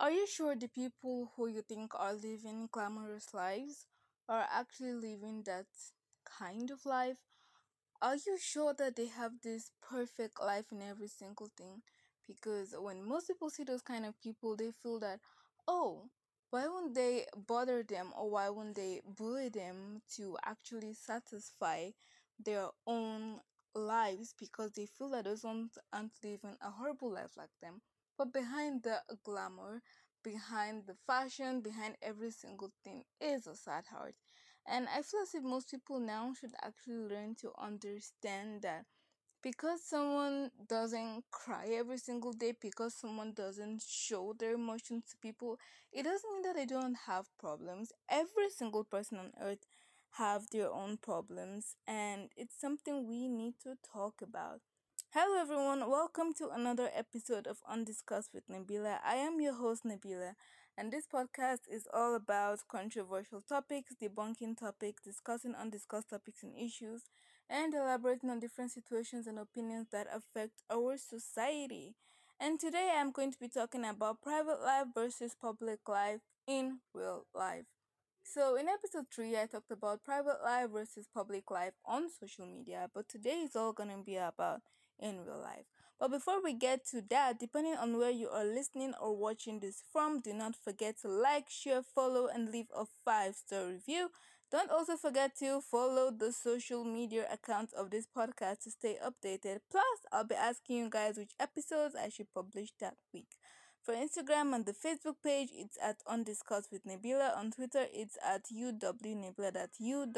Are you sure the people who you think are living glamorous lives are actually living that kind of life? Are you sure that they have this perfect life in every single thing? Because when most people see those kind of people, they feel that, oh, why wouldn't they bother them or why wouldn't they bully them to actually satisfy their own lives because they feel that those ones aren't living a horrible life like them. But behind the glamour, behind the fashion, behind every single thing is a sad heart. And I feel as if most people now should actually learn to understand that because someone doesn't cry every single day, because someone doesn't show their emotions to people, it doesn't mean that they don't have problems. Every single person on earth have their own problems, and it's something we need to talk about. Hello, everyone. Welcome to another episode of Undiscussed with Nabila. I am your host, Nabila, and this podcast is all about controversial topics, debunking topics, discussing undiscussed topics and issues, and elaborating on different situations and opinions that affect our society. And today I'm going to be talking about private life versus public life in real life. So, in episode 3, I talked about private life versus public life on social media, but today is all going to be about in real life. But before we get to that, depending on where you are listening or watching this from, do not forget to like, share, follow, and leave a 5-star review. Don't also forget to follow the social media accounts of this podcast to stay updated. Plus, I'll be asking you guys which episodes I should publish that week. For Instagram and the Facebook page, it's at Undiscussed with Nabila. On Twitter, it's at UWNabila. That's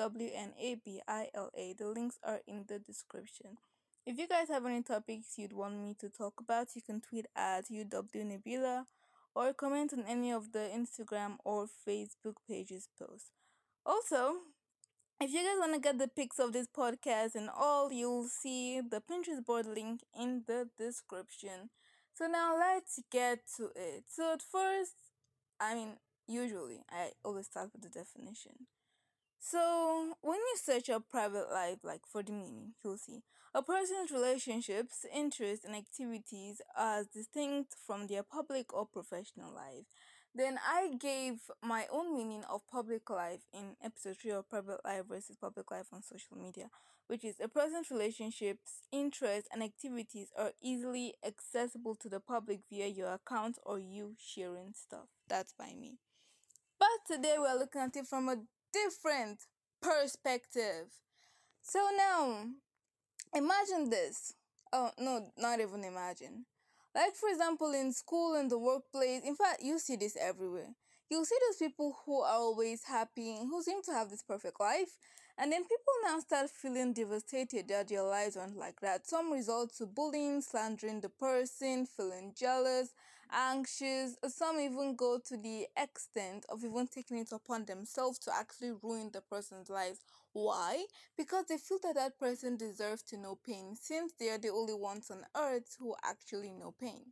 UWNABILA. The links are in the description. If you guys have any topics you'd want me to talk about, you can tweet at UWNabila or comment on any of the Instagram or Facebook pages posts. Also, if you guys want to get the pics of this podcast and all, you'll see the Pinterest board link in the description. So now let's get to it. So at first, usually I always start with the definition. So, when you search up private life, like for the meaning, you'll see a person's relationships, interests, and activities as distinct from their public or professional life. Then I gave my own meaning of public life in episode 3 of private life versus public life on social media, which is a person's relationships, interests, and activities are easily accessible to the public via your account or you sharing stuff. That's by me. But today we're looking at it from a different perspective. So now, imagine this. Oh, no, not even imagine. Like, for example, in school, in the workplace, in fact, you see this everywhere. You'll see those people who are always happy, who seem to have this perfect life, and then people now start feeling devastated that their lives aren't like that. Some resort to bullying, slandering the person, feeling jealous, anxious. Some even go to the extent of even taking it upon themselves to actually ruin the person's lives. Why? Because they feel that that person deserves to know pain since they are the only ones on earth who actually know pain.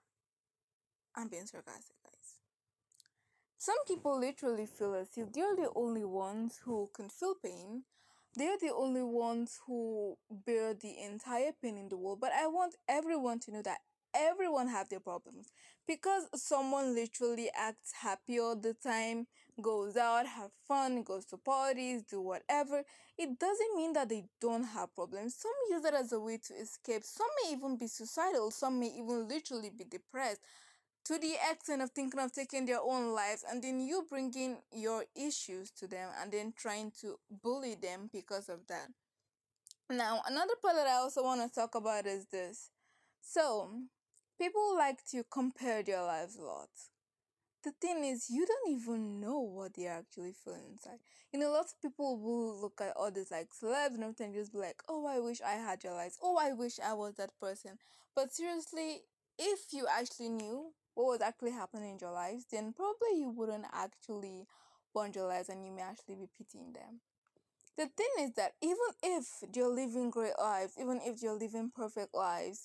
I'm being sarcastic, guys. Some people literally feel as if they're the only ones who can feel pain. They're the only ones who bear the entire pain in the world. But I want everyone to know that everyone have their problems. Because someone literally acts happy all the time, goes out, have fun, goes to parties, do whatever, it doesn't mean that they don't have problems. Some use it as a way to escape. Some may even be suicidal. Some may even literally be depressed to the extent of thinking of taking their own lives, and then you bringing your issues to them and then trying to bully them because of that. Now, another part that I also want to talk about is this. So, people like to compare their lives a lot. The thing is, you don't even know what they're actually feeling inside. Lots of people will look at others like celebs and everything, just be like, oh, I wish I had your lives. Oh, I wish I was that person. But seriously, if you actually knew what was actually happening in your lives, then probably you wouldn't actually want your lives and you may actually be pitying them. The thing is that even if you're living great lives, even if you're living perfect lives,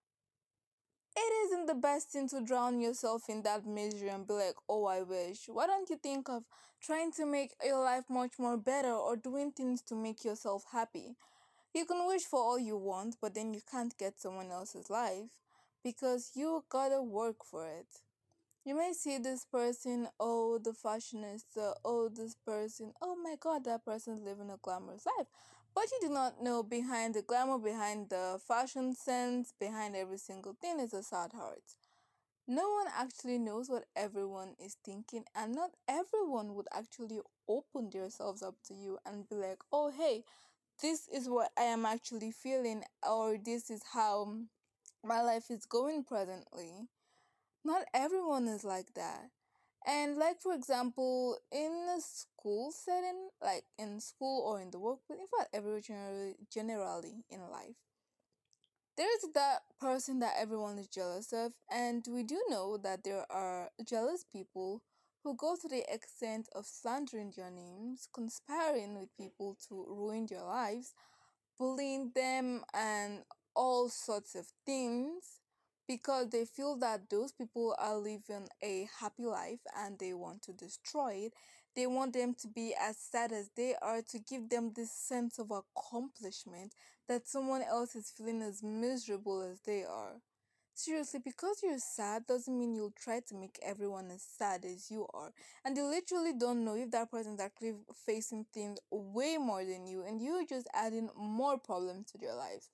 it isn't the best thing to drown yourself in that misery and be like, oh, I wish. Why don't you think of trying to make your life much more better or doing things to make yourself happy? You can wish for all you want, but then you can't get someone else's life because you gotta work for it. You may see this person, oh, the fashionista, oh, this person, oh my god, that person's living a glamorous life. But you do not know behind the glamour, behind the fashion sense, behind every single thing is a sad heart. No one actually knows what everyone is thinking, and not everyone would actually open themselves up to you and be like, oh, hey, this is what I am actually feeling, or this is how my life is going presently. Not everyone is like that. And like for example, in a school setting, like in school or in the workplace, in fact, every generally in life, there is that person that everyone is jealous of, and we do know that there are jealous people who go to the extent of slandering their names, conspiring with people to ruin their lives, bullying them, and all sorts of things because they feel that those people are living a happy life and they want to destroy it. They want them to be as sad as they are, to give them this sense of accomplishment that someone else is feeling as miserable as they are. Seriously, because you're sad doesn't mean you'll try to make everyone as sad as you are. And you literally don't know if that person is actually facing things way more than you, and you're just adding more problems to their lives.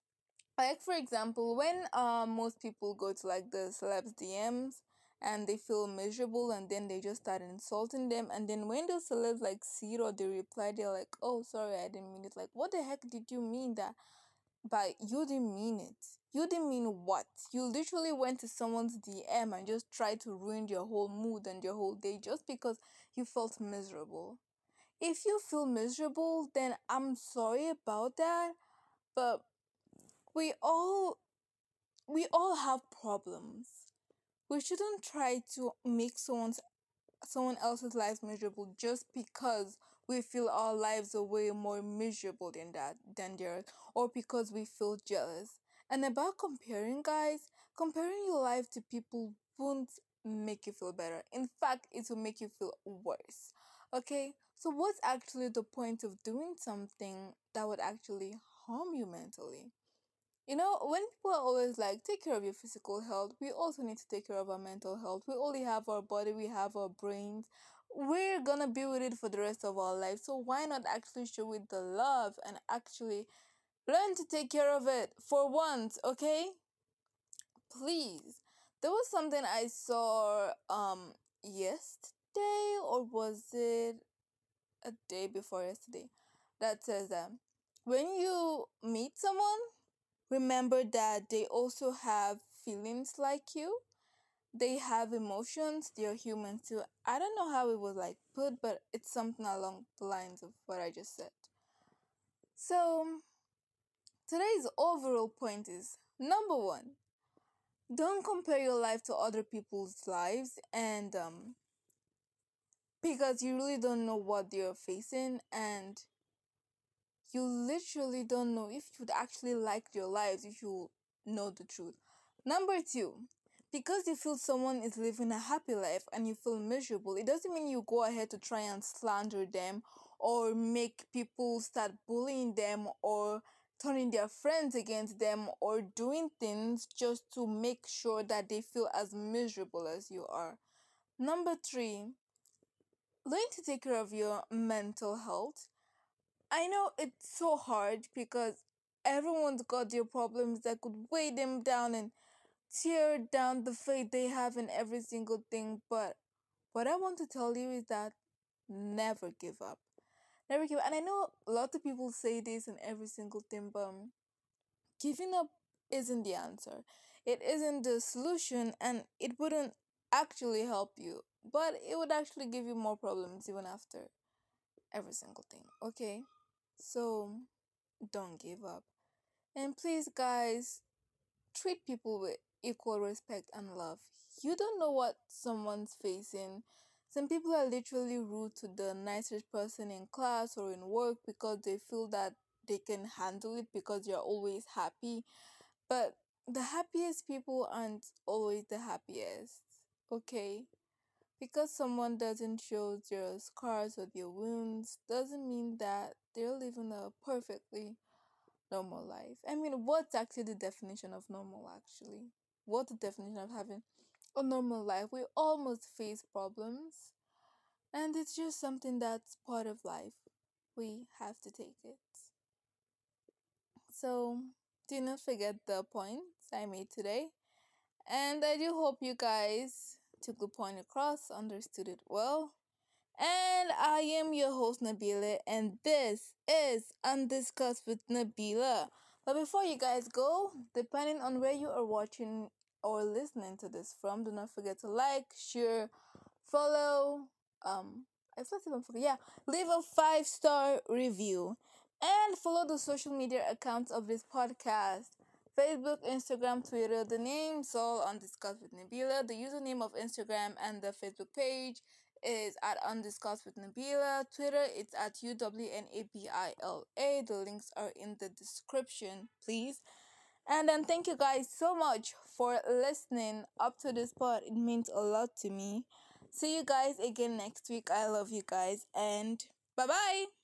Like for example, when most people go to like the celebs DMs and they feel miserable and then they just start insulting them, and then when those celebs like see it or they reply, they're like, oh sorry, I didn't mean it. Like, what the heck did you mean that? But you didn't mean it. You didn't mean what? You literally went to someone's DM and just tried to ruin your whole mood and your whole day just because you felt miserable. If you feel miserable, then I'm sorry about that, but we all we all have problems. We shouldn't try to make someone else's lives miserable just because we feel our lives are way more miserable than theirs, or because we feel jealous. And about comparing, guys, comparing your life to people won't make you feel better. In fact, it will make you feel worse. Okay? So what's actually the point of doing something that would actually harm you mentally? You know, when people are always like, take care of your physical health, we also need to take care of our mental health. We only have our body, we have our brains. We're gonna be with it for the rest of our life. So why not actually show it the love and actually learn to take care of it for once, okay? Please. There was something I saw yesterday, or was it a day before yesterday, that says that when you meet someone, remember that they also have feelings like you. They have emotions. They're human too. I don't know how it was like put, but it's something along the lines of what I just said. So today's overall point is number one: don't compare your life to other people's lives, and because you really don't know what they're facing, and you literally don't know if you'd actually like your lives if you know the truth. Number two, because you feel someone is living a happy life and you feel miserable, it doesn't mean you go ahead to try and slander them or make people start bullying them or turning their friends against them or doing things just to make sure that they feel as miserable as you are. Number three, learn to take care of your mental health. I know it's so hard because everyone's got their problems that could weigh them down and tear down the faith they have in every single thing. But what I want to tell you is that never give up. Never give up. And I know a lot of people say this in every single thing, but giving up isn't the answer. It isn't the solution, and it wouldn't actually help you. But it would actually give you more problems even after every single thing. Okay? So don't give up. And please, guys, treat people with equal respect and love. You don't know what someone's facing. Some people are literally rude to the nicest person in class or in work because they feel that they can handle it because you're always happy. But the happiest people aren't always the happiest. Okay? Because someone doesn't show their scars or their wounds doesn't mean that they're living a perfectly normal life. I mean, what's actually the definition of normal actually? What's the definition of having a normal life. We all must face problems, and it's just something that's part of life. We have to take it. So, do not forget the points I made today. And I do hope you guys took the point across, understood it well. And I am your host, Nabila, and this is Undiscussed with Nabila. But before you guys go, depending on where you are watching or listening to this from, do not forget to like, share, follow, I forgot to forget, yeah, leave a 5-star review, and follow the social media accounts of this podcast. Facebook, Instagram, Twitter, the name's all Undiscussed with Nabila. The username of Instagram and the Facebook page is at Undiscussed with Nabila. Twitter, it's at UWNABILA. The links are in the description, please. And then thank you guys so much for listening up to this part. It means a lot to me. See you guys again next week. I love you guys and bye bye.